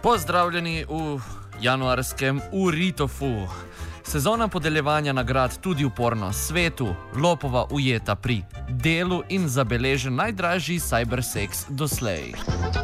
Pozdravljeni v januarskem Uritofu. Sezona podeljevanja nagrad tudi v porno svetu. Lopova ujeta pri delu in zabeležen najdražji cyberseks doslej.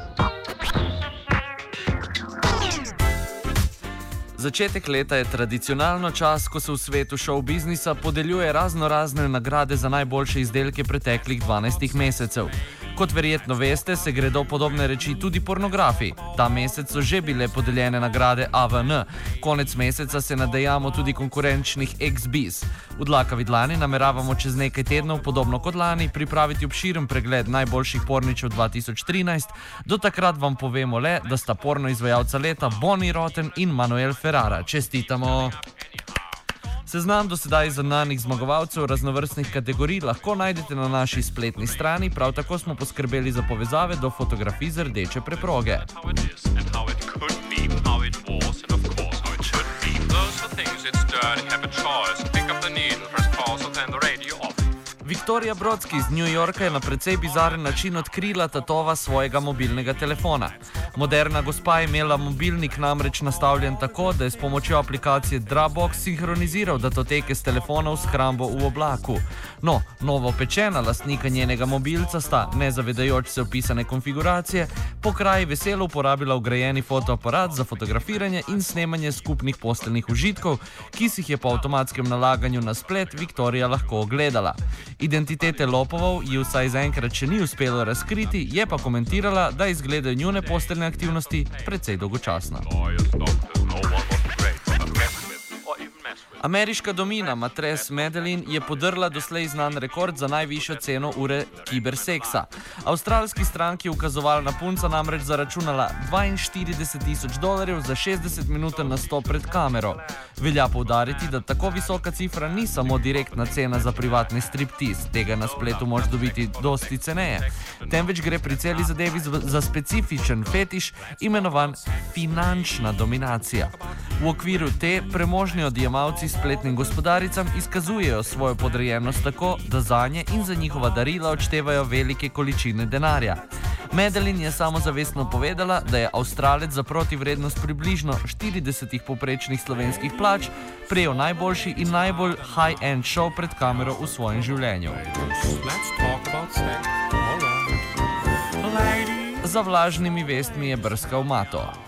Začetek leta je tradicionalno čas, ko se v svetu showbiznisa podeljuje raznorazne nagrade za najboljše izdelke preteklih 12 mesecev. Kot verjetno veste, se gredo podobne reči tudi pornografi. Ta mesec so že bile podeljene nagrade AVN. Konec meseca se nadejamo tudi konkurenčnih XBs. V Dlakavi dlani nameravamo čez nekaj tednov, podobno kot lani, pripraviti obširen pregled najboljših porničev 2013. Do takrat vam povemo le, da sta porno izvajalca leta Bonnie Rotten in Manuel Ferrara. Čestitamo! Seznam dosedaj znanih zmagovalcev raznovrstnih kategorij lahko najdete na naši spletni strani, prav tako smo poskrbeli za povezave do fotografij z rdeče preproge. Viktorija Brodski iz New Yorka je na precej bizaren način odkrila tatova svojega mobilnega telefona. Moderna gospa je imela mobilnik namreč nastavljen tako, da je s pomočjo aplikacije Dropbox sinhroniziral datoteke s telefona v shrambo v oblaku. No, novopečena lastnika njenega mobilca sta, nezavedajoč se opisane konfiguracije, po kraji veselo uporabila vgrajeni fotoaparat za fotografiranje in snemanje skupnih posteljnih užitkov, ki si jih je po avtomatskem nalaganju na splet Viktorija lahko ogledala. Identitete lopovov ji vsaj zaenkrat še ni uspelo razkriti, je pa komentirala, da izgledajo njune posteljne aktivnosti precej dolgočasno. Ameriška domina Matres Medellin je podrla doslej znan rekord za najvišjo ceno ure kiberseksa. Avstralski stranki je ukazovalna punca namreč zaračunala $42,000 za 60-minuten nastop pred kamero. Velja poudariti, da tako visoka cifra ni samo direktna cena za privatni striptiz, tega na spletu moš dobiti dosti ceneje, temveč gre pri celi zadevi za specifičen fetiš, imenovan finančna dominacija. V okviru te premožni odjemalci spletnim gospodaricam izkazujejo svojo podrejenost tako, da zanje in za njihova darila odštevajo velike količine denarja. Medellin je samozavestno povedala, da je Avstralec za protivrednost približno 40 povprečnih slovenskih plač prejel najboljši in najbolj high-end show pred kamero v svojem življenju. Za vlažnimi vestmi je brskal Mato.